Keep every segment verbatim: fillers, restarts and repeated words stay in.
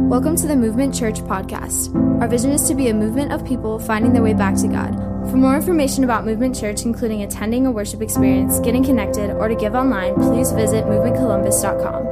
Welcome to the Movement Church podcast. Our vision is to be a movement of people finding their way back to God. For more information about Movement Church, including attending a worship experience, getting connected, or to give online, please visit movement columbus dot com.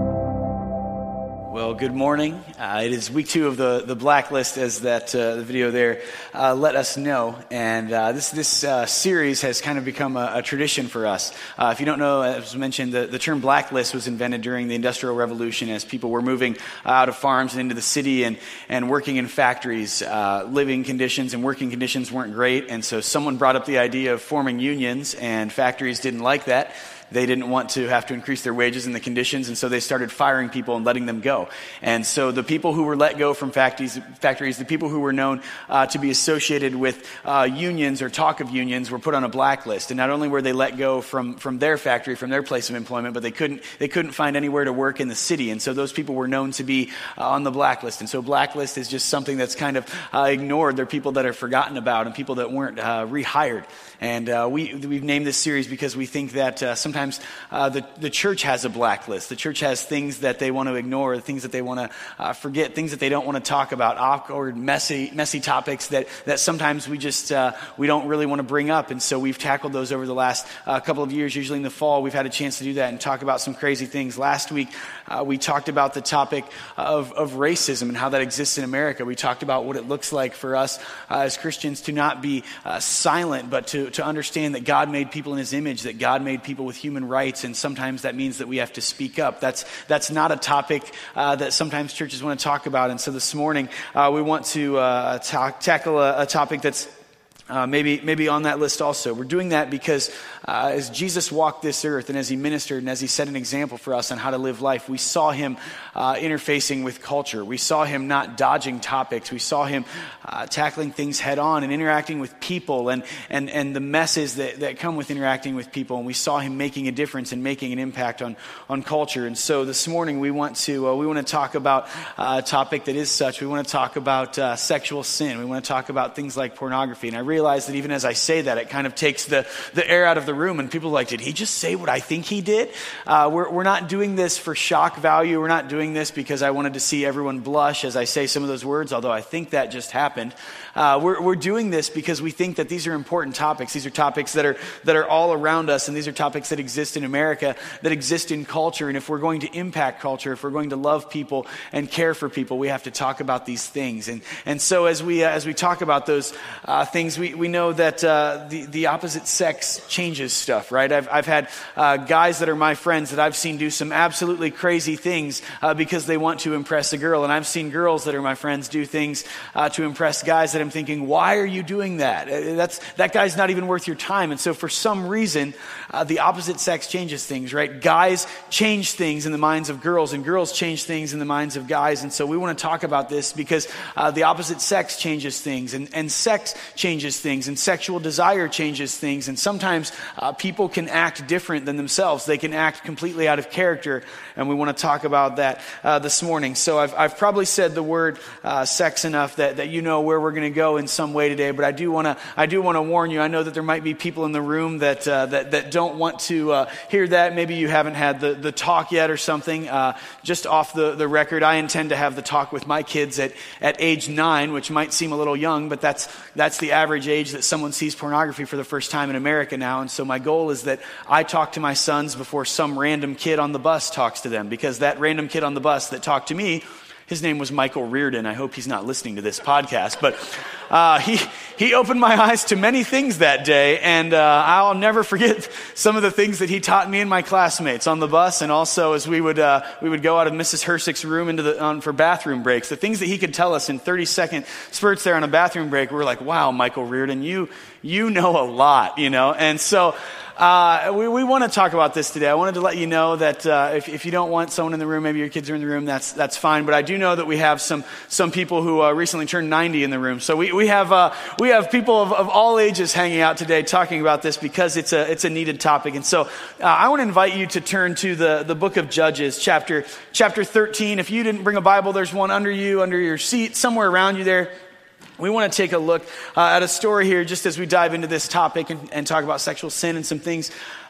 Well, good morning. Uh, it is week two of the, the Blacklist, as that uh, the video there uh, let us know. And uh, this this uh, series has kind of become a, a tradition for us. Uh, if you don't know, as mentioned, the, the term Blacklist was invented during the Industrial Revolution as people were moving out of farms and into the city and, and working in factories. Uh, living conditions and working conditions weren't great, and so someone brought up the idea of forming unions, and factories didn't like that. They didn't want to have to increase their wages and the conditions, and so they started firing people and letting them go. And so the people who were let go from factories, factories the people who were known uh, to be associated with uh, unions or talk of unions were put on a blacklist. And not only were they let go from, from their factory, from their place of employment, but they couldn't they couldn't find anywhere to work in the city. And so those people were known to be uh, on the blacklist. And so blacklist is just something that's kind of uh, ignored. They're people that are forgotten about and people that weren't uh, rehired. And uh, we, we've named this series because we think that uh, sometimes uh, the, the church has a blacklist. The church has things that they want to ignore, things that they want to uh, forget, things that they don't want to talk about, awkward, messy, messy topics that, that sometimes we just uh, we don't really want to bring up. And so we've tackled those over the last uh, couple of years. Usually in the fall, we've had a chance to do that and talk about some crazy things. Last week, uh, we talked about the topic of, of racism and how that exists in America. We talked about what it looks like for us uh, as Christians to not be uh, silent, but to to understand that God made people in his image, that God made people with human rights, and sometimes that means that we have to speak up. That's that's not a topic uh, that sometimes churches want to talk about. And so this morning, uh, we want to uh, talk, tackle a, a topic that's Uh, maybe maybe on that list also. We're doing that because uh, as Jesus walked this earth and as he ministered and as he set an example for us on how to live life, we saw him uh, interfacing with culture. We saw him not dodging topics. We saw him uh, tackling things head on and interacting with people and and, and the messes that, that come with interacting with people. And we saw him making a difference and making an impact on, on culture. And so this morning we want to uh, we want to talk about uh, a topic that is such. We want to talk about uh, sexual sin. We want to talk about things like pornography. And I really realize that even as I say that, it kind of takes the, the air out of the room, and people are like, did he just say what I think he did? Uh, we're, we're not doing this for shock value. We're not doing this because I wanted to see everyone blush as I say some of those words, although I think that just happened. Uh, we're, we're doing this because we think that these are important topics. These are topics that are that are all around us, and these are topics that exist in America, that exist in culture. And if we're going to impact culture, if we're going to love people and care for people, we have to talk about these things. And and so as we uh, as we talk about those uh, things, we we know that uh, the, the opposite sex changes stuff, right? I've, I've had uh, guys that are my friends that I've seen do some absolutely crazy things uh, because they want to impress a girl. And I've seen girls that are my friends do things uh, to impress guys that I'm thinking, why are you doing that? That's that guy's not even worth your time. And so for some reason, uh, the opposite sex changes things, right? Guys change things in the minds of girls, and girls change things in the minds of guys. And so we want to talk about this because uh, the opposite sex changes things, and, and sex changes things. Things, and sexual desire changes things, and sometimes uh, people can act different than themselves. They can act completely out of character, and we want to talk about that uh, this morning. So I've, I've probably said the word uh, sex enough that, that you know where we're going to go in some way today. But I do want to I do want to warn you. I know that there might be people in the room that uh, that that don't want to uh, hear that. Maybe you haven't had the, the talk yet or something. Uh, just off the, the record, I intend to have the talk with my kids at at age nine, which might seem a little young, but that's that's the average age that someone sees pornography for the first time in America now. And so my goal is that I talk to my sons before some random kid on the bus talks to them, because that random kid on the bus that talked to me, his name was Michael Reardon. I hope he's not listening to this podcast, but uh, he he opened my eyes to many things that day, and uh, I'll never forget some of the things that he taught me and my classmates on the bus, and also as we would uh, we would go out of Missus Hersick's room into the on, for bathroom breaks. The things that he could tell us in thirty second spurts there on a bathroom break, we were like, wow, Michael Reardon, you you know a lot, you know, and so. Uh, we, we want to talk about this today. I wanted to let you know that uh, if, if you don't want someone in the room, maybe your kids are in the room, that's that's fine. But I do know that we have some some people who uh, recently turned ninety in the room. So we we have uh, we have people of, of all ages hanging out today talking about this because it's a it's a needed topic. And so uh, I want to invite you to turn to the the book of Judges, chapter chapter thirteen. If you didn't bring a Bible, there's one under you, under your seat, somewhere around you there. We want to take a look uh, at a story here just as we dive into this topic and, and talk about sexual sin and some things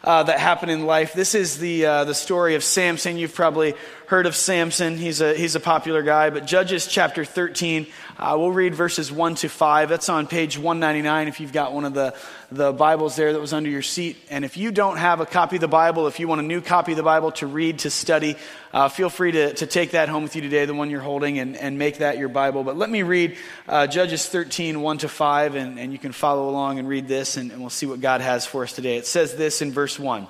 uh, that happen in life. This is the uh, the story of Samson. You've probably heard of Samson. He's a he's a popular guy. But Judges chapter thirteen, uh, we'll read verses one to five. That's on page one ninety-nine if you've got one of the, the Bibles there that was under your seat. And if you don't have a copy of the Bible, if you want a new copy of the Bible to read, to study, uh, feel free to, to take that home with you today, the one you're holding, and, and make that your Bible. But let me read uh, Judges thirteen, one to five, and, and you can follow along and read this, and, and we'll see what God has for us today. It says this in verse one.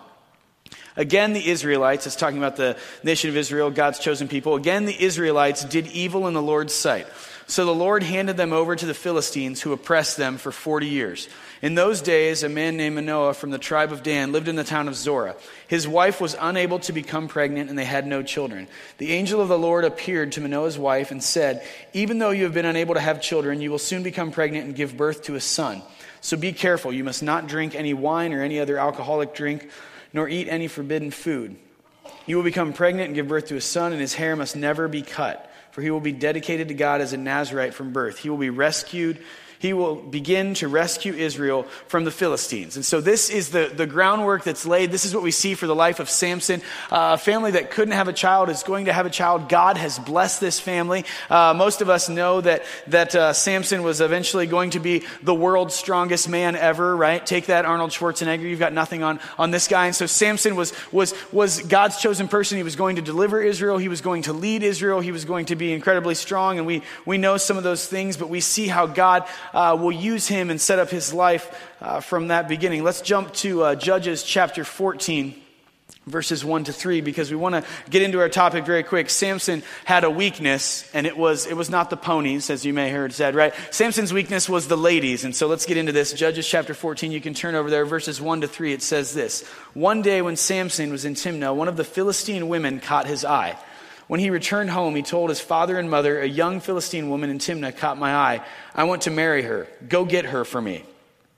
Again, the Israelites, it's talking about the nation of Israel, God's chosen people. Again, the Israelites did evil in the Lord's sight. So the Lord handed them over to the Philistines, who oppressed them for forty years. In those days, a man named Manoah from the tribe of Dan lived in the town of Zorah. His wife was unable to become pregnant, and they had no children. The angel of the Lord appeared to Manoah's wife and said, "Even though you have been unable to have children, you will soon become pregnant and give birth to a son. So be careful. You must not drink any wine or any other alcoholic drink, nor eat any forbidden food. You will become pregnant and give birth to a son, and his hair must never be cut, for he will be dedicated to God as a Nazirite from birth. He will be rescued. He will begin to rescue Israel from the Philistines." And so this is the, the groundwork that's laid. This is what we see for the life of Samson. Uh, a family that couldn't have a child is going to have a child. God has blessed this family. Uh, most of us know that that uh, Samson was eventually going to be the world's strongest man ever, right? Take that, Arnold Schwarzenegger. You've got nothing on, on this guy. And so Samson was, was, was God's chosen person. He was going to deliver Israel. He was going to lead Israel. He was going to be incredibly strong. And we, we know some of those things, but we see how God Uh, will use him and set up his life uh, from that beginning. Let's jump to uh, Judges chapter fourteen, verses one to three, because we want to get into our topic very quick. Samson had a weakness, and it was it was not the ponies, as you may have heard said, right? Samson's weakness was the ladies, and so let's get into this. Judges chapter fourteen, you can turn over there, verses one to three. It says this: "One day when Samson was in Timnah, one of the Philistine women caught his eye. When he returned home, he told his father and mother, 'A young Philistine woman in Timnah caught my eye. I want to marry her. Go get her for me.'"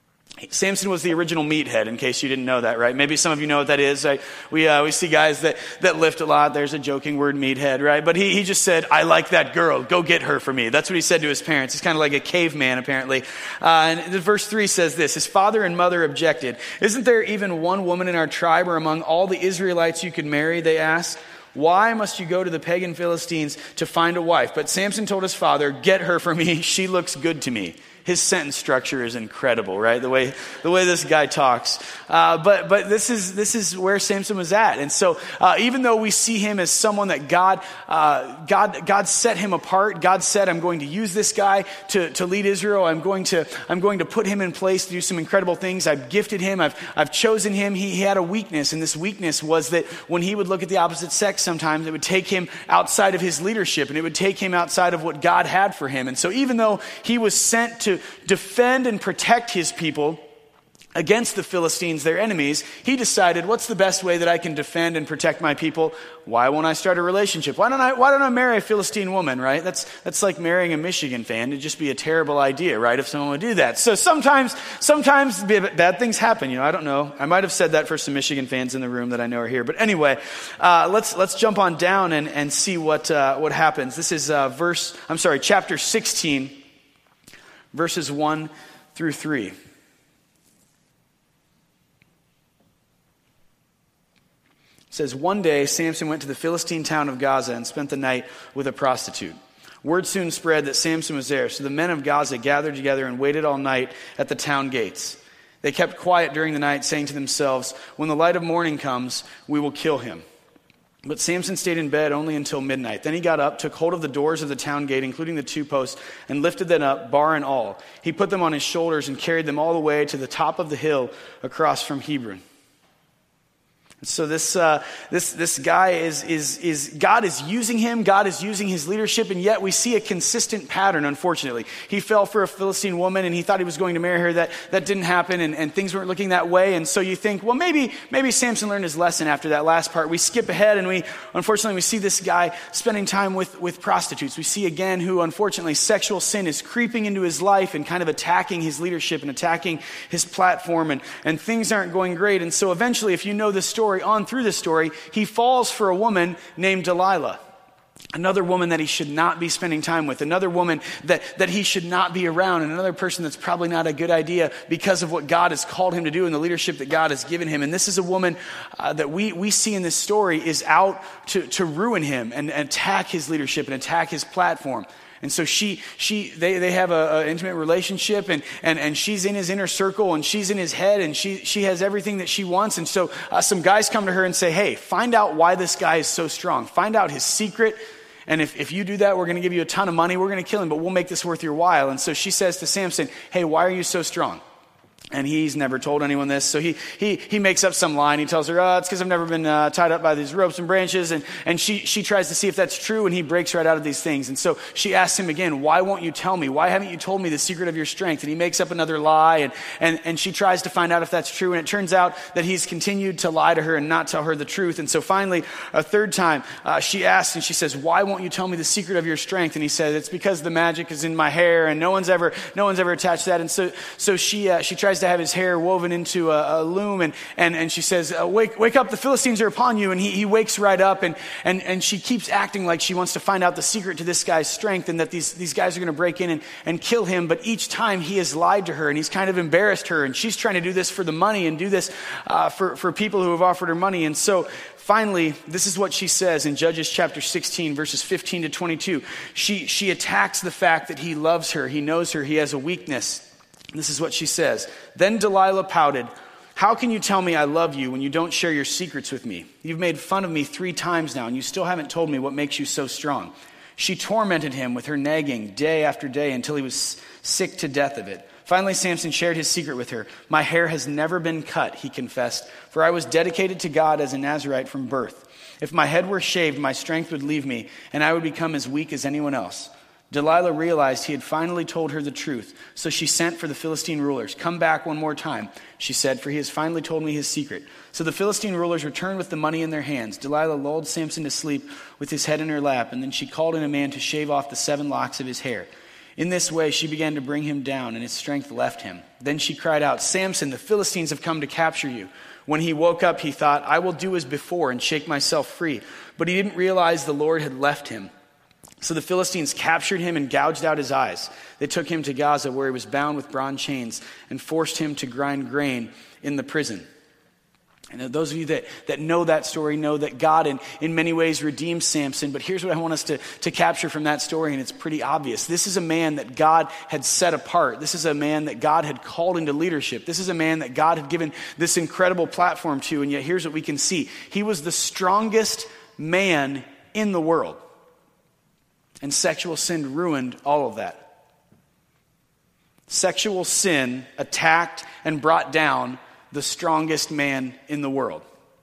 Samson was the original meathead, in case you didn't know that, right? Maybe some of you know what that is. I, we uh, we see guys that, that lift a lot. There's a joking word, meathead, right? But he, he just said, "I like that girl. Go get her for me." That's what he said to his parents. He's kind of like a caveman, apparently. Uh, and verse three says this: "His father and mother objected. 'Isn't there even one woman in our tribe or among all the Israelites you could marry?' they asked. 'Why must you go to the pagan Philistines to find a wife?' But Samson told his father, 'Get her for me. She looks good to me.'" His sentence structure is incredible, right? The way the way this guy talks. Uh, but but this is this is where Samson was at, and so uh, even though we see him as someone that God uh, God God set him apart, God said, "I'm going to use this guy to to lead Israel. I'm going to I'm going to put him in place to do some incredible things. I've gifted him. I've I've chosen him." He, he had a weakness, and this weakness was that when he would look at the opposite sex, sometimes it would take him outside of his leadership, and it would take him outside of what God had for him. And so even though he was sent to defend and protect his people against the Philistines, their enemies, he decided, what's the best way that I can defend and protect my people? Why won't I start a relationship? Why don't I why don't I marry a Philistine woman, right? That's that's like marrying a Michigan fan. It'd just be a terrible idea, right, if someone would do that. So sometimes sometimes bad things happen, you know, I don't know. I might have said that for some Michigan fans in the room that I know are here. But anyway, uh, let's let's jump on down and, and see what uh, what happens. This is uh, verse I'm sorry, chapter sixteen. Verses one through three. It says, "One day Samson went to the Philistine town of Gaza and spent the night with a prostitute. Word soon spread that Samson was there, so the men of Gaza gathered together and waited all night at the town gates. They kept quiet during the night, saying to themselves, 'When the light of morning comes, we will kill him.' But Samson stayed in bed only until midnight. Then he got up, took hold of the doors of the town gate, including the two posts, and lifted them up, bar and all. He put them on his shoulders and carried them all the way to the top of the hill across from Hebron." So this uh, this this guy is is is God is using him. God is using his leadership, and yet we see a consistent pattern. Unfortunately, he fell for a Philistine woman, and he thought he was going to marry her. That that didn't happen, and, and things weren't looking that way. And so you think, well, maybe maybe Samson learned his lesson after that last part. We skip ahead, and we unfortunately we see this guy spending time with with prostitutes. We see again who unfortunately sexual sin is creeping into his life and kind of attacking his leadership and attacking his platform, and and things aren't going great. And so eventually, if you know the story. On through the story, he falls for a woman named Delilah. another woman that he should not be spending time with, another woman that, that he should not be around, and another person that's probably not a good idea because of what God has called him to do and the leadership that God has given him. And this is a woman uh, that we, we see in this story is out to, to ruin him and, and attack his leadership and attack his platform. And so she, she, they, they have a, a intimate relationship, and, and, and she's in his inner circle, and she's in his head, and she, she has everything that she wants. And so uh, some guys come to her and say, hey, find out why this guy is so strong. Find out his secret. And if, if you do that, we're going to give you a ton of money. We're going to kill him, but we'll make this worth your while. And so she says to Samson, hey, why are you so strong? And he's never told anyone this. So he he he makes up some lie, and he tells her, oh, it's because I've never been uh, tied up by these ropes and branches. And, and she, she tries to see if that's true, and he breaks right out of these things. And so she asks him again, why won't you tell me? Why haven't you told me the secret of your strength? And he makes up another lie, and, and, and she tries to find out if that's true. And it turns out that he's continued to lie to her and not tell her the truth. And so finally, a third time, uh, she asks, and she says, why won't you tell me the secret of your strength? And he says, it's because the magic is in my hair, and no one's ever no one's ever attached that. And so so she uh, she tries to have his hair woven into a, a loom, and, and, and she says, uh, wake wake up, the Philistines are upon you. And he, he wakes right up, and, and, and she keeps acting like she wants to find out the secret to this guy's strength, and that these, these guys are going to break in and, and kill him. But each time he has lied to her, and he's kind of embarrassed her, and she's trying to do this for the money and do this uh, for, for people who have offered her money. And so finally, this is what she says in Judges chapter sixteen, verses fifteen to twenty-two. She, she attacks the fact that he loves her, he knows her, he has a weakness. This is what she says. Then Delilah pouted, how can you tell me I love you when you don't share your secrets with me? You've made fun of me three times now, and you still haven't told me what makes you so strong. She tormented him with her nagging day after day until he was sick to death of it. Finally, Samson shared his secret with her. My hair has never been cut, he confessed, for I was dedicated to God as a Nazirite from birth. If my head were shaved, my strength would leave me, and I would become as weak as anyone else. Delilah realized he had finally told her the truth, so she sent for the Philistine rulers. Come back one more time, she said, for he has finally told me his secret. So the Philistine rulers returned with the money in their hands. Delilah lulled Samson to sleep with his head in her lap, and then she called in a man to shave off the seven locks of his hair. In this way, she began to bring him down, and his strength left him. Then she cried out, Samson, the Philistines have come to capture you. When he woke up, he thought, I will do as before and shake myself free. But he didn't realize the Lord had left him. So the Philistines captured him and gouged out his eyes. They took him to Gaza, where he was bound with bronze chains, and forced him to grind grain in the prison. And those of you that, that know that story know that God in, in many ways redeemed Samson. But here's what I want us to, to capture from that story, and it's pretty obvious. This is a man that God had set apart. This is a man that God had called into leadership. This is a man that God had given this incredible platform to. And yet here's what we can see. He was the strongest man in the world. And sexual sin ruined all of that. Sexual sin attacked and brought down the strongest man in the world.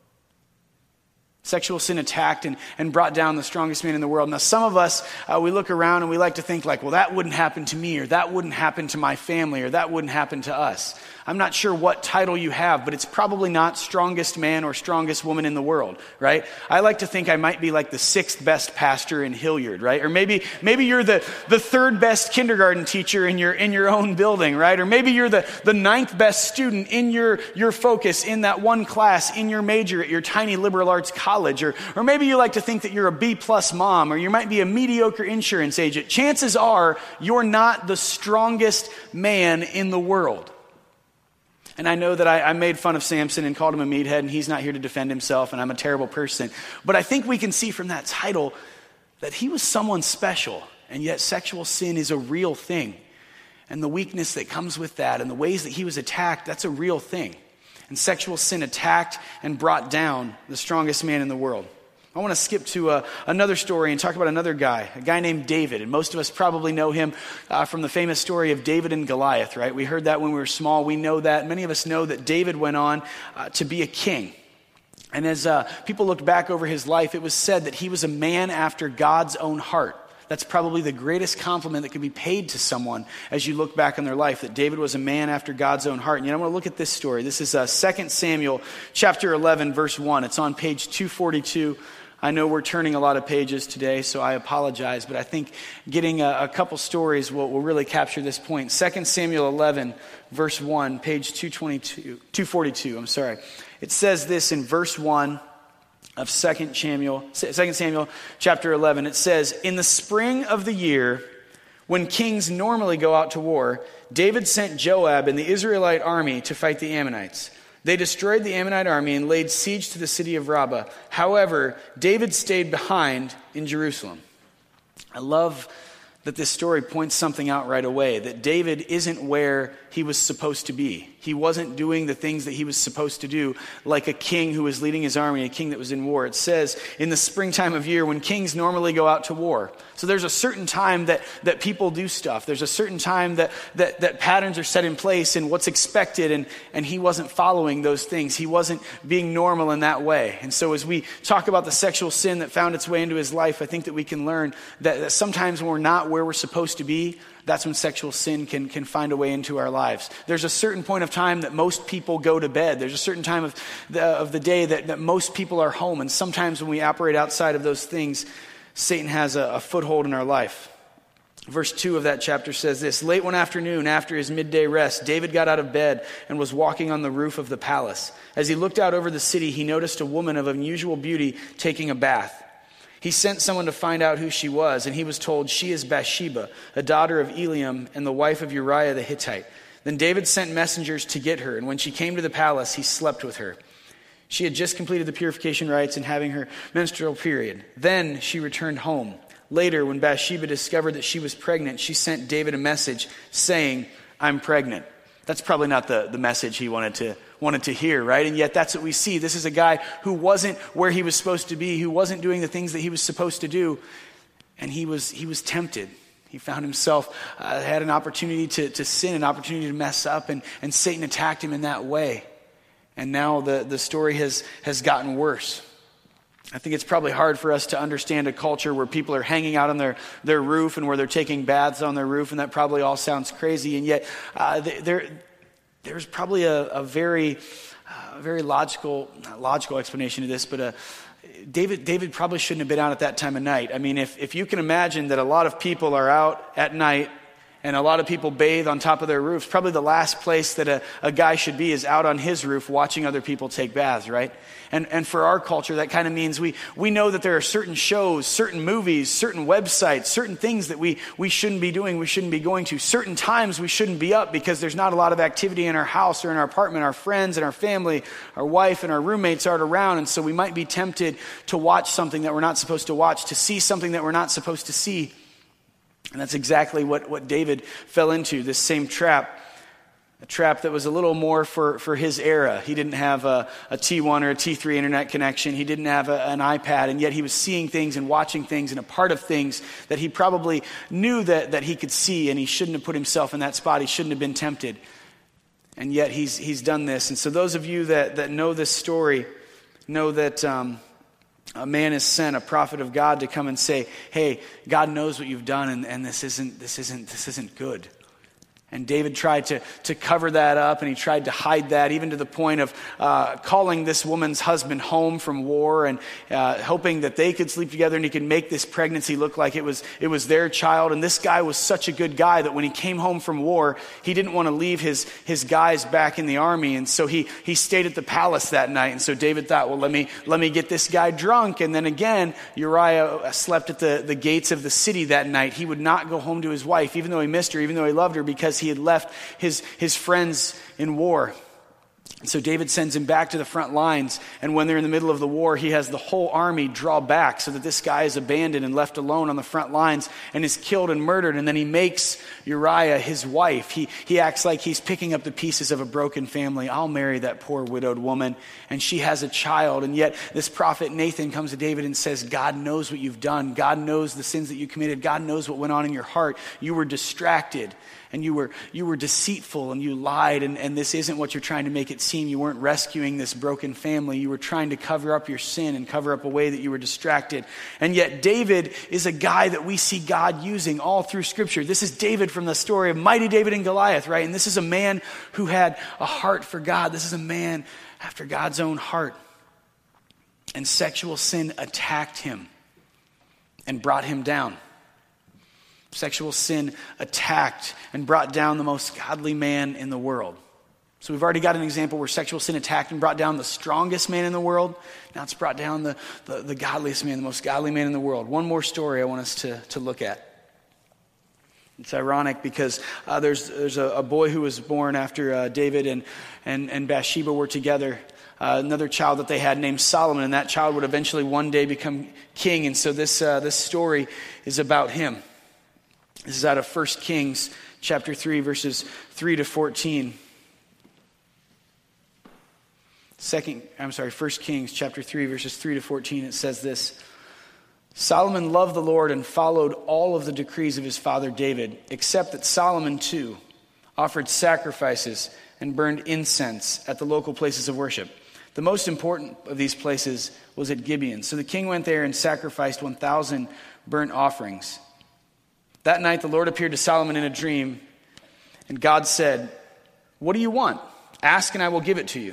Sexual sin attacked and, and brought down the strongest man in the world. Now, some of us, uh, we look around and we like to think like, well, that wouldn't happen to me, or that wouldn't happen to my family, or that wouldn't happen to us. I'm not sure what title you have, but it's probably not strongest man or strongest woman in the world, right? I like to think I might be like the sixth best pastor in Hilliard, right? Or maybe maybe you're the, the third best kindergarten teacher in your in your own building, right? Or maybe you're the, the ninth best student in your, your focus in that one class in your major at your tiny liberal arts college. Or, or maybe you like to think that you're a B plus mom, or you might be a mediocre insurance agent. Chances are you're not the strongest man in the world. And I know that I, I made fun of Samson and called him a meathead, and he's not here to defend himself, and I'm a terrible person. But I think we can see from that title that he was someone special, and yet sexual sin is a real thing. And the weakness that comes with that and the ways that he was attacked, that's a real thing. And sexual sin attacked and brought down the strongest man in the world. I want to skip to uh, another story and talk about another guy, a guy named David. And most of us probably know him uh, from the famous story of David and Goliath, right? We heard that when we were small. We know that. Many of us know that David went on uh, to be a king. And as uh, people looked back over his life, it was said that he was a man after God's own heart. That's probably the greatest compliment that could be paid to someone as you look back on their life, that David was a man after God's own heart. And yet I want to look at this story. This is uh, Second Samuel chapter eleven, verse one. It's on page two forty-two. I know we're turning a lot of pages today, so I apologize, but I think getting a, a couple stories will, will really capture this point. Second Samuel eleven, verse one, page two twenty-two, two forty-two, I'm sorry. It says this in verse one, of Second Samuel, Second Samuel chapter eleven. It says, "In the spring of the year, when kings normally go out to war, David sent Joab and the Israelite army to fight the Ammonites. They destroyed the Ammonite army and laid siege to the city of Rabbah. However, David stayed behind in Jerusalem." I love that this story points something out right away, that David isn't where he was supposed to be. He wasn't doing the things that he was supposed to do like a king who was leading his army, a king that was in war. It says in the springtime of year when kings normally go out to war. So there's a certain time that, that people do stuff. There's a certain time that, that, that patterns are set in place and what's expected, and, and he wasn't following those things. He wasn't being normal in that way. And so as we talk about the sexual sin that found its way into his life, I think that we can learn that, that sometimes when we're not where we're supposed to be, that's when sexual sin can, can find a way into our lives. There's a certain point of time that most people go to bed. There's a certain time of the, of the day that, that most people are home. And sometimes when we operate outside of those things, Satan has a, a foothold in our life. Verse two of that chapter says this: "Late one afternoon, after his midday rest, David got out of bed and was walking on the roof of the palace. As he looked out over the city, he noticed a woman of unusual beauty taking a bath. He sent someone to find out who she was, and he was told, 'She is Bathsheba, a daughter of Eliam and the wife of Uriah the Hittite.' Then David sent messengers to get her, and when she came to the palace, he slept with her. She had just completed the purification rites and having her menstrual period. Then she returned home. Later, when Bathsheba discovered that she was pregnant, she sent David a message saying, 'I'm pregnant.'" That's probably not the, the message he wanted to wanted to hear, right? And yet that's what we see. This is a guy who wasn't where he was supposed to be, who wasn't doing the things that he was supposed to do, and he was he was tempted. He found himself, uh, had an opportunity to, to sin, an opportunity to mess up, and, and Satan attacked him in that way. And now the, the story has, has gotten worse. I think it's probably hard for us to understand a culture where people are hanging out on their, their roof and where they're taking baths on their roof, and that probably all sounds crazy. And yet uh, there, there's probably a, a very, uh, very logical, not logical explanation to this, but a, David, David probably shouldn't have been out at that time of night. I mean, if, if you can imagine that a lot of people are out at night and a lot of people bathe on top of their roofs, probably the last place that a, a guy should be is out on his roof watching other people take baths, right? And and for our culture, that kind of means we we know that there are certain shows, certain movies, certain websites, certain things that we, we shouldn't be doing, we shouldn't be going to. Certain times we shouldn't be up because there's not a lot of activity in our house or in our apartment. Our friends and our family, our wife and our roommates aren't around, and so we might be tempted to watch something that we're not supposed to watch, to see something that we're not supposed to see. And that's exactly what, what David fell into, this same trap. A trap that was a little more for, for his era. He didn't have a, a T one or a T three internet connection. He didn't have a, an iPad, and yet he was seeing things and watching things and a part of things that he probably knew that, that he could see, and he shouldn't have put himself in that spot. He shouldn't have been tempted. And yet he's he's done this. And so those of you that, that know this story know that um, a man is sent, a prophet of God, to come and say, "Hey, God knows what you've done, and, and this isn't this isn't this isn't good." And David tried to, to cover that up, and he tried to hide that, even to the point of uh, calling this woman's husband home from war and uh, hoping that they could sleep together and he could make this pregnancy look like it was it was their child. And this guy was such a good guy that when he came home from war, he didn't want to leave his, his guys back in the army. And so he he stayed at the palace that night. And so David thought, well, let me let me get this guy drunk. And then again, Uriah slept at the, the gates of the city that night. He would not go home to his wife, even though he missed her, even though he loved her, because he had left his, his friends in war. And so David sends him back to the front lines, and when they're in the middle of the war, he has the whole army draw back so that this guy is abandoned and left alone on the front lines and is killed and murdered. And then he makes Uriah his wife. He, he acts like he's picking up the pieces of a broken family. I'll marry that poor widowed woman, and she has a child. And yet this prophet Nathan comes to David and says, God knows what you've done. God knows the sins that you committed. God knows what went on in your heart. You were distracted. And you were you were deceitful, and you lied, and, and this isn't what you're trying to make it seem. You weren't rescuing this broken family. You were trying to cover up your sin and cover up a way that you were distracted. And yet David is a guy that we see God using all through Scripture. This is David from the story of mighty David and Goliath, right? And this is a man who had a heart for God. This is a man after God's own heart. And sexual sin attacked him and brought him down. Sexual sin attacked and brought down the most godly man in the world. So we've already got an example where sexual sin attacked and brought down the strongest man in the world. Now it's brought down the, the, the godliest man, the most godly man in the world. One more story I want us to, to look at. It's ironic because uh, there's there's a, a boy who was born after uh, David and, and, and Bathsheba were together. Uh, another child that they had named Solomon, and that child would eventually one day become king. And so this uh, this story is about him. This is out of First Kings chapter three, verses three to fourteen. Second, I'm sorry, First Kings chapter three, verses three to fourteen. It says this: Solomon loved the Lord and followed all of the decrees of his father David, except that Solomon too offered sacrifices and burned incense at the local places of worship. The most important of these places was at Gibeon. So the king went there and sacrificed one thousand burnt offerings. That night the Lord appeared to Solomon in a dream, and God said, "What do you want? Ask and I will give it to you."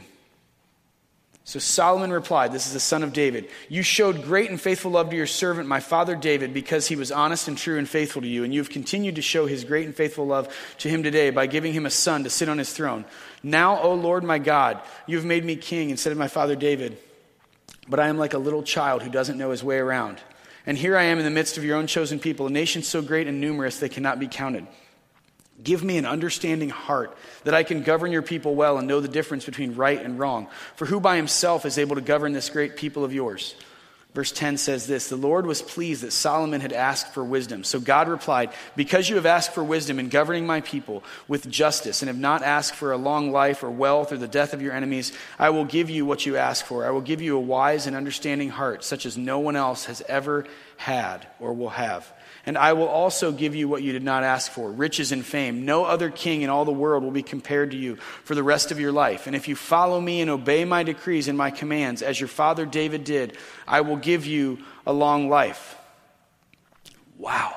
So Solomon replied, this is the son of David, "You showed great and faithful love to your servant, my father David, because he was honest and true and faithful to you. And you have continued to show his great and faithful love to him today by giving him a son to sit on his throne. Now, O Lord my God, you have made me king instead of my father David. But I am like a little child who doesn't know his way around. And here I am in the midst of your own chosen people, a nation so great and numerous they cannot be counted. Give me an understanding heart that I can govern your people well and know the difference between right and wrong. For who by himself is able to govern this great people of yours?" Verse ten says this: "The Lord was pleased that Solomon had asked for wisdom. So God replied, because you have asked for wisdom in governing my people with justice and have not asked for a long life or wealth or the death of your enemies, I will give you what you ask for. I will give you a wise and understanding heart, such as no one else has ever had or will have. And I will also give you what you did not ask for, riches and fame. No other king in all the world will be compared to you for the rest of your life. And if you follow me and obey my decrees and my commands, as your father David did, I will give you a long life." Wow.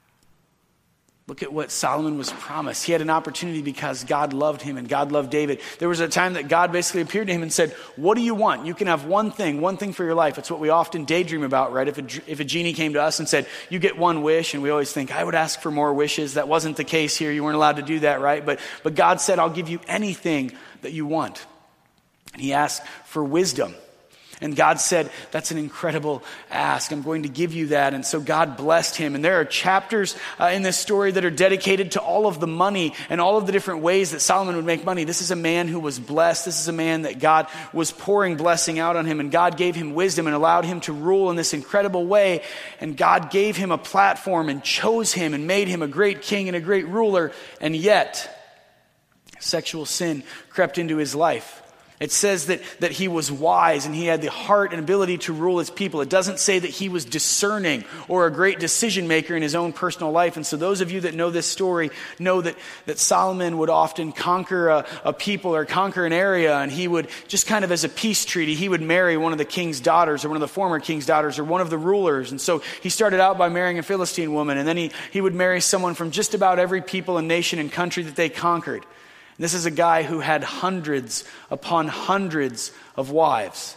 Look at what Solomon was promised. He had an opportunity because God loved him and God loved David. There was a time that God basically appeared to him and said, "What do you want? You can have one thing, one thing for your life." It's what we often daydream about, right? If a, if a genie came to us and said, "You get one wish," and we always think, I would ask for more wishes. That wasn't the case here. You weren't allowed to do that, right? But, but God said, "I'll give you anything that you want." And he asked for wisdom. And God said, "That's an incredible ask. I'm going to give you that." And so God blessed him. And there are chapters uh, in this story that are dedicated to all of the money and all of the different ways that Solomon would make money. This is a man who was blessed. This is a man that God was pouring blessing out on him. And God gave him wisdom and allowed him to rule in this incredible way. And God gave him a platform and chose him and made him a great king and a great ruler. And yet, sexual sin crept into his life. It says that, that he was wise and he had the heart and ability to rule his people. It doesn't say that he was discerning or a great decision maker in his own personal life. And so those of you that know this story know that, that Solomon would often conquer a, a people or conquer an area, and he would, just kind of as a peace treaty, he would marry one of the king's daughters or one of the former king's daughters or one of the rulers. And so he started out by marrying a Philistine woman, and then he, he would marry someone from just about every people and nation and country that they conquered. This is a guy who had hundreds upon hundreds of wives.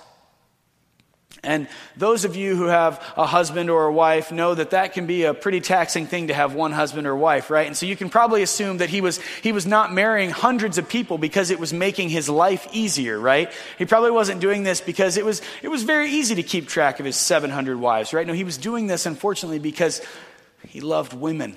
And those of you who have a husband or a wife know that that can be a pretty taxing thing to have one husband or wife, right? And so you can probably assume that he was he was not marrying hundreds of people because it was making his life easier, right? He probably wasn't doing this because it was it was very easy to keep track of his seven hundred wives, right? No, he was doing this, unfortunately, because he loved women.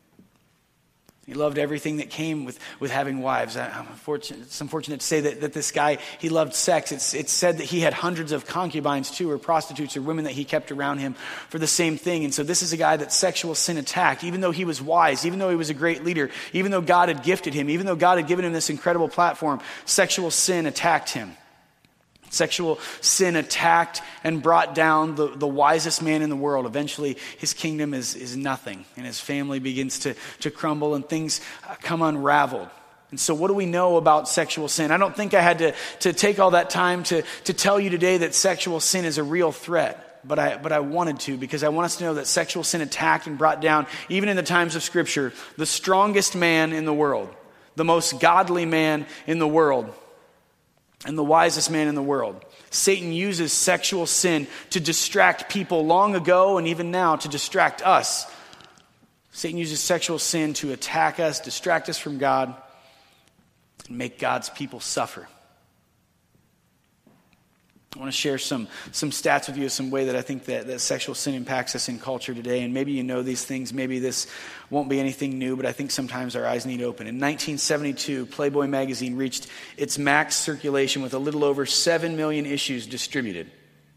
He loved everything that came with, with having wives. I'm unfortunate, it's unfortunate to say that, that this guy, he loved sex. It's, it's said that he had hundreds of concubines too, or prostitutes or women that he kept around him for the same thing. And so this is a guy that sexual sin attacked, even though he was wise, even though he was a great leader, even though God had gifted him, even though God had given him this incredible platform, sexual sin attacked him. Sexual sin attacked and brought down the, the wisest man in the world. Eventually, his kingdom is, is nothing, and his family begins to, to crumble, and things come unraveled. And so what do we know about sexual sin? I don't think I had to, to take all that time to, to tell you today that sexual sin is a real threat. But I, but I wanted to, because I want us to know that sexual sin attacked and brought down, even in the times of Scripture, the strongest man in the world, the most godly man in the world, and the wisest man in the world. Satan uses sexual sin to distract people long ago and even now to distract us. Satan uses sexual sin to attack us, distract us from God. and make God's people suffer. I want to share some some stats with you, some way that I think that, that sexual sin impacts us in culture today. And maybe you know these things. Maybe this won't be anything new, but I think sometimes our eyes need open. In nineteen seventy-two, Playboy magazine reached its max circulation with a little over seven million issues distributed.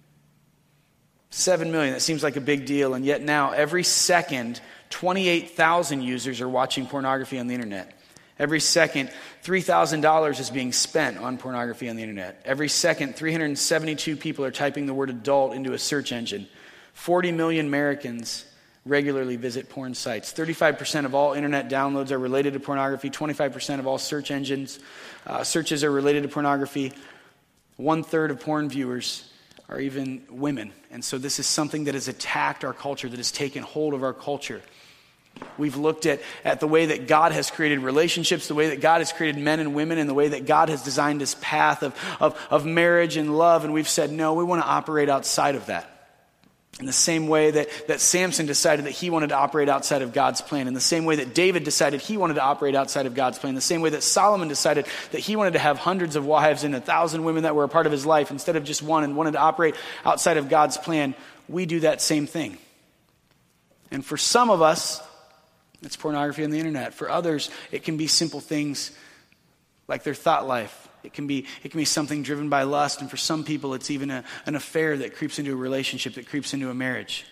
seven million, that seems like a big deal. And yet now, every second, twenty-eight thousand users are watching pornography on the internet. Every second, three thousand dollars is being spent on pornography on the internet. Every second, three hundred seventy-two people are typing the word adult into a search engine. forty million Americans regularly visit porn sites. thirty-five percent of all internet downloads are related to pornography. twenty-five percent of all search engines uh, searches are related to pornography. One third of porn viewers are even women. And so this is something that has attacked our culture, that has taken hold of our culture. We've looked at, at the way that God has created relationships, the way that God has created men and women, and the way that God has designed this path of, of, of marriage and love. And we've said, no, we want to operate outside of that. In the same way that, that Samson decided that he wanted to operate outside of God's plan. In the same way that David decided he wanted to operate outside of God's plan. In the same way that Solomon decided that he wanted to have hundreds of wives and a thousand women that were a part of his life instead of just one, and wanted to operate outside of God's plan. We do that same thing. And for some of us, it's pornography on the internet. For others, it can be simple things like their thought life. It can be it can be something driven by lust. And for some people, it's even a, an affair that creeps into a relationship, that creeps into a marriage.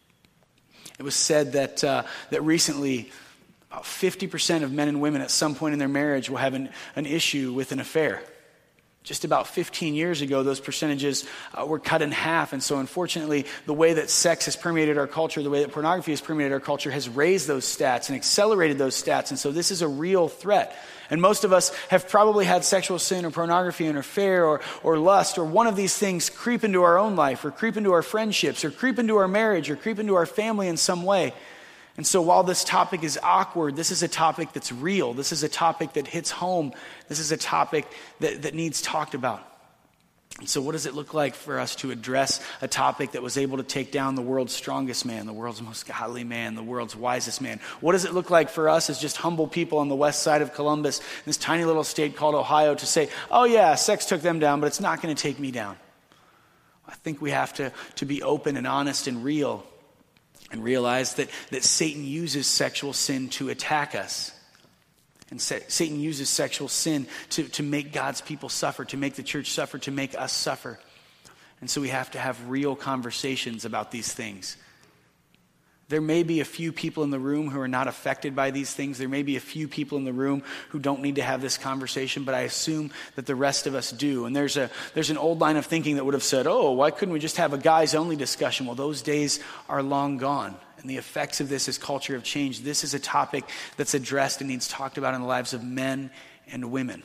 It was said that uh, that recently, about fifty percent of men and women at some point in their marriage will have an, an issue with an affair. Just about fifteen years ago, those percentages uh, were cut in half. And so unfortunately, the way that sex has permeated our culture, the way that pornography has permeated our culture has raised those stats and accelerated those stats. And so this is a real threat. And most of us have probably had sexual sin or pornography and affair or, or lust or one of these things creep into our own life or creep into our friendships or creep into our marriage or creep into our family in some way. And so while this topic is awkward, this is a topic that's real. This is a topic that hits home. This is a topic that, that needs talked about. And so what does it look like for us to address a topic that was able to take down the world's strongest man, the world's most godly man, the world's wisest man? What does it look like for us as just humble people on the west side of Columbus, this tiny little state called Ohio, to say, oh yeah, sex took them down, but it's not going to take me down? I think we have to, to be open and honest and real and realize that, that Satan uses sexual sin to attack us. And sa- Satan uses sexual sin to, to make God's people suffer, to make the church suffer, to make us suffer. And so we have to have real conversations about these things. There may be a few people in the room who are not affected by these things. There may be a few people in the room who don't need to have this conversation, but I assume that the rest of us do. And there's a there's an old line of thinking that would have said, oh, why couldn't we just have a guys-only discussion? Well, those days are long gone. And the effects of this as culture have changed. This is a topic that's addressed and needs talked about in the lives of men and women.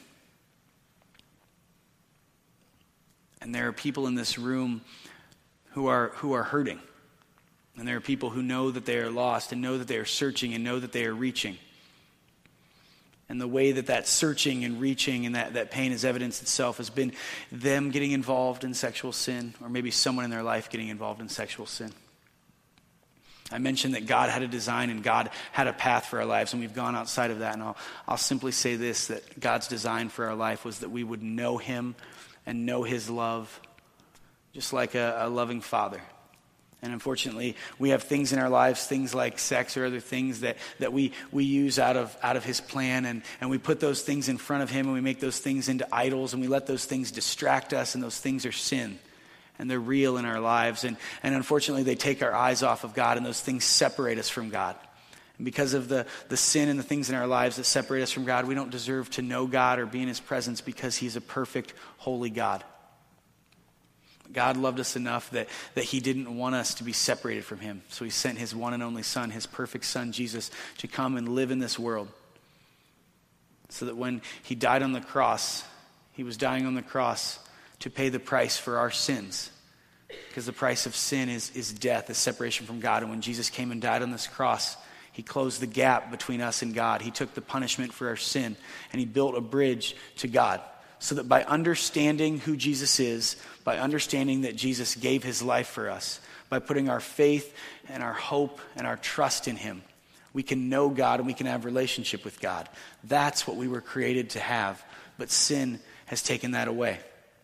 And there are people in this room who are who are hurting. And there are people who know that they are lost and know that they are searching and know that they are reaching. And the way that that searching and reaching and that, that pain has evidenced itself has been them getting involved in sexual sin, or maybe someone in their life getting involved in sexual sin. I mentioned that God had a design and God had a path for our lives, and we've gone outside of that. And I'll, I'll simply say this, that God's design for our life was that we would know him and know his love, just like a, a loving father. And unfortunately, we have things in our lives, things like sex or other things that, that we, we use out of out of his plan. And, and we put those things in front of him and we make those things into idols and we let those things distract us, and those things are sin. And they're real in our lives. And, and unfortunately, they take our eyes off of God, and those things separate us from God. And because of the, the sin and the things in our lives that separate us from God, we don't deserve to know God or be in his presence, because he's a perfect, holy God. God loved us enough that, that he didn't want us to be separated from him. So he sent his one and only son, his perfect son, Jesus, to come and live in this world. So that when he died on the cross, he was dying on the cross to pay the price for our sins. Because the price of sin is, is death, is separation from God. And when Jesus came and died on this cross, he closed the gap between us and God. He took the punishment for our sin, and he built a bridge to God. So that by understanding who Jesus is, by understanding that Jesus gave his life for us, by putting our faith and our hope and our trust in him, We can know God and we can have relationship with God. That's what we were created to have. But sin has taken that away.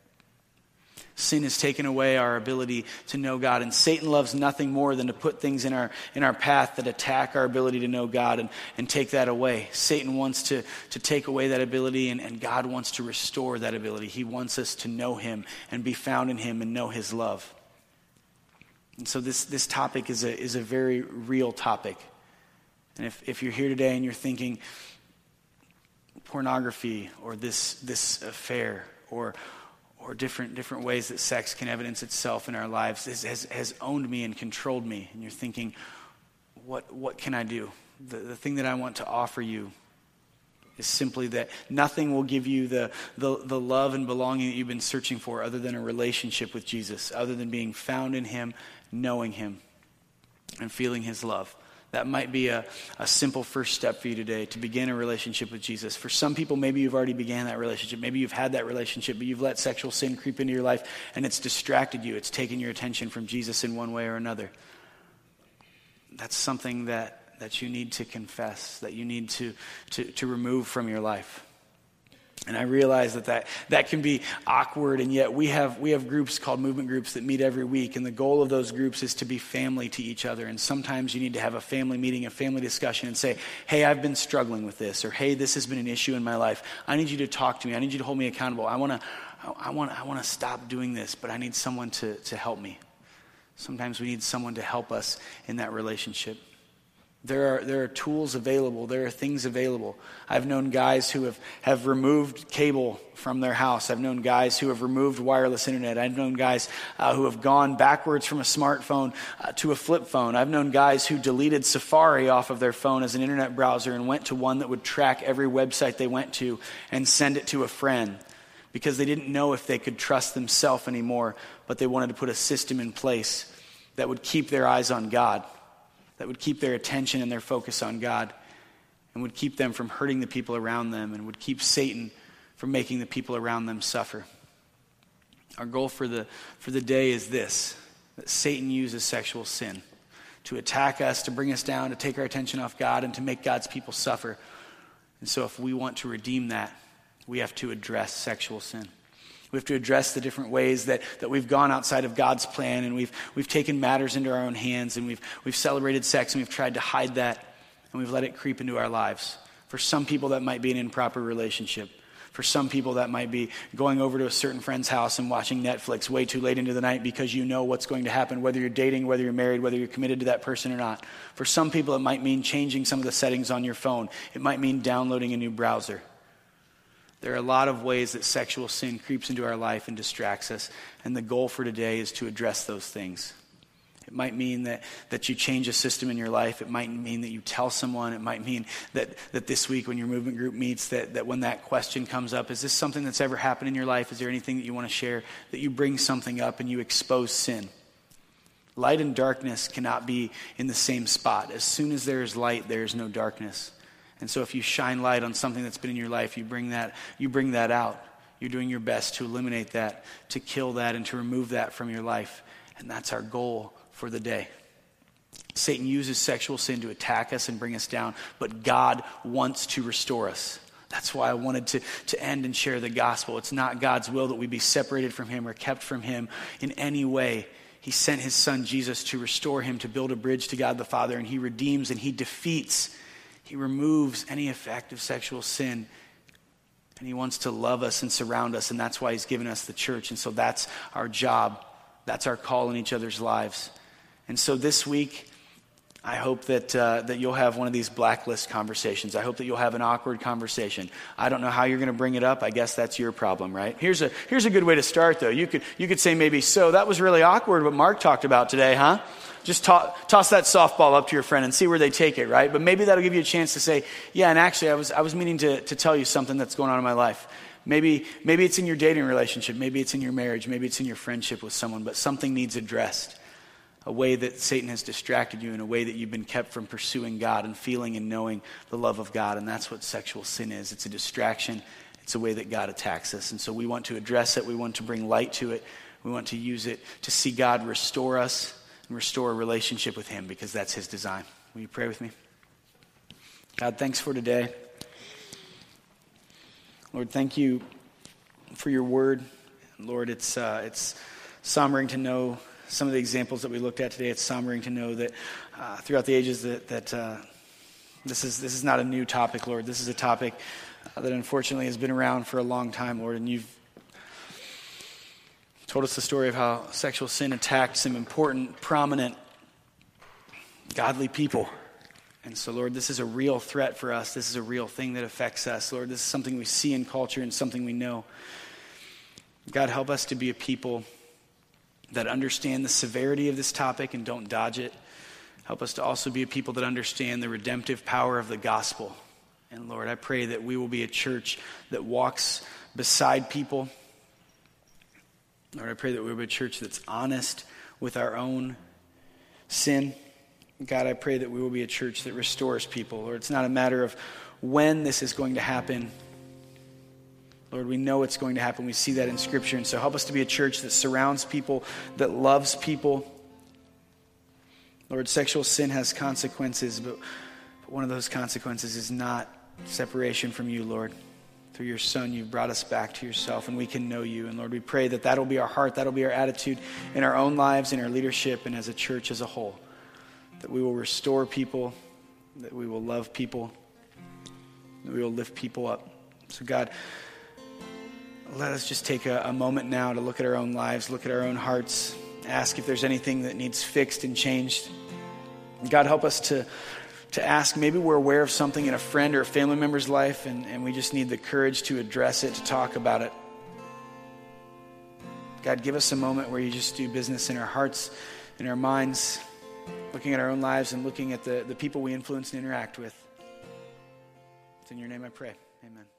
Sin has taken away our ability to know God. And Satan loves nothing more than to put things in our in our path that attack our ability to know God and, and take that away. Satan wants to, to take away that ability, and, and God wants to restore that ability. He wants us to know him and be found in him and know his love. And so this, this topic is a is a very real topic. And if, if you're here today and you're thinking pornography or this this affair or or different different ways that sex can evidence itself in our lives has, has, has owned me and controlled me, and you're thinking, what what can I do? The, the thing that I want to offer you is simply that nothing will give you the, the, the love and belonging that you've been searching for other than a relationship with Jesus, other than being found in him, knowing him, and feeling his love. That might be a, a simple first step for you today, to begin a relationship with Jesus. For some people, maybe you've already began that relationship. Maybe you've had that relationship, but you've let sexual sin creep into your life, and it's distracted you. It's taken your attention from Jesus in one way or another. That's something that, that you need to confess, that you need to, to, to remove from your life. And I realize that, that that can be awkward, and yet we have we have groups called movement groups that meet every week, and the goal of those groups is to be family to each other. And sometimes you need to have a family meeting, a family discussion, and say, hey, I've been struggling with this, or hey, this has been an issue in my life. I need you to talk to me. I need you to hold me accountable. I want to I want I want to stop doing this, but I need someone to, to help me. Sometimes we need someone to help us in that relationship. There are there are tools available. There are things available. I've known guys who have, have removed cable from their house. I've known guys who have removed wireless internet. I've known guys uh, who have gone backwards from a smartphone uh, to a flip phone. I've known guys who deleted Safari off of their phone as an internet browser and went to one that would track every website they went to and send it to a friend, because they didn't know if they could trust themselves anymore, but they wanted to put a system in place that would keep their eyes on God, that would keep their attention and their focus on God, and would keep them from hurting the people around them, and would keep Satan from making the people around them suffer. Our goal for the for the day is this: that Satan uses sexual sin to attack us, to bring us down, to take our attention off God, and to make God's people suffer. And so if we want to redeem that, we have to address sexual sin. We have to address the different ways that, that we've gone outside of God's plan, and we've we've taken matters into our own hands, and we've we've celebrated sex, and we've tried to hide that, and we've let it creep into our lives. For some people, that might be an improper relationship. For some people, that might be going over to a certain friend's house and watching Netflix way too late into the night because you know what's going to happen, whether you're dating, whether you're married, whether you're committed to that person or not. For some people, it might mean changing some of the settings on your phone. It might mean downloading a new browser. There are a lot of ways that sexual sin creeps into our life and distracts us, and the goal for today is to address those things. It might mean that, that you change a system in your life. It might mean that you tell someone. It might mean that, that this week when your movement group meets, that, that when that question comes up, is this something that's ever happened in your life? Is there anything that you want to share? That you bring something up and you expose sin. Light and darkness cannot be in the same spot. As soon as there is light, there is no darkness. And so if you shine light on something that's been in your life, you bring that you bring that out. You're doing your best to eliminate that, to kill that, and to remove that from your life. And that's our goal for the day. Satan uses sexual sin to attack us and bring us down, but God wants to restore us. That's why I wanted to, to end and share the gospel. It's not God's will that we be separated from him or kept from him in any way. He sent his son Jesus to restore him, to build a bridge to God the Father, and he redeems and he defeats. He removes any effect of sexual sin, and he wants to love us and surround us, and that's why he's given us the church. And so that's our job. That's our call in each other's lives. And so this week, I hope that uh, that you'll have one of these blacklist conversations. I hope that you'll have an awkward conversation. I don't know how you're going to bring it up. I guess that's your problem, right? Here's a here's a good way to start, though. You could you could say maybe, so that was really awkward what Mark talked about today, huh? Just to- toss that softball up to your friend and see where they take it, right? But maybe that'll give you a chance to say, yeah, and actually I was I was meaning to, to tell you something that's going on in my life. Maybe maybe it's in your dating relationship, maybe it's in your marriage, maybe it's in your friendship with someone, but something needs addressed. A way that Satan has distracted you, in a way that you've been kept from pursuing God and feeling and knowing the love of God. And that's what sexual sin is. It's a distraction. It's a way that God attacks us. And so we want to address it. We want to bring light to it. We want to use it to see God restore us and restore a relationship with him, because that's his design. Will you pray with me? God, thanks for today. Lord, thank you for your word. Lord, it's uh, it's sombering to know some of the examples that we looked at today. It's sombering to know that uh, throughout the ages that that uh, this is this is not a new topic, Lord. This is a topic uh, that unfortunately has been around for a long time, Lord, and you've told us the story of how sexual sin attacked some important, prominent, godly people. And so, Lord, this is a real threat for us. This is a real thing that affects us. Lord, this is something we see in culture and something we know. God, help us to be a people that understand the severity of this topic and don't dodge it. Help us to also be a people that understand the redemptive power of the gospel. And Lord, I pray that we will be a church that walks beside people. Lord, I pray that we will be a church that's honest with our own sin. God, I pray that we will be a church that restores people. Lord, it's not a matter of when this is going to happen. Lord, we know it's going to happen. We see that in Scripture. And so help us to be a church that surrounds people, that loves people. Lord, sexual sin has consequences, but one of those consequences is not separation from you, Lord. Through your Son, you've brought us back to yourself, and we can know you. And Lord, we pray that that'll be our heart, that'll be our attitude in our own lives, in our leadership, and as a church as a whole. That we will restore people, that we will love people, that we will lift people up. So God, let us just take a, a moment now to look at our own lives, look at our own hearts, ask if there's anything that needs fixed and changed. God, help us to, to ask, maybe we're aware of something in a friend or a family member's life, and, and we just need the courage to address it, to talk about it. God, give us a moment where you just do business in our hearts, in our minds, looking at our own lives and looking at the, the people we influence and interact with. It's in your name I pray. Amen.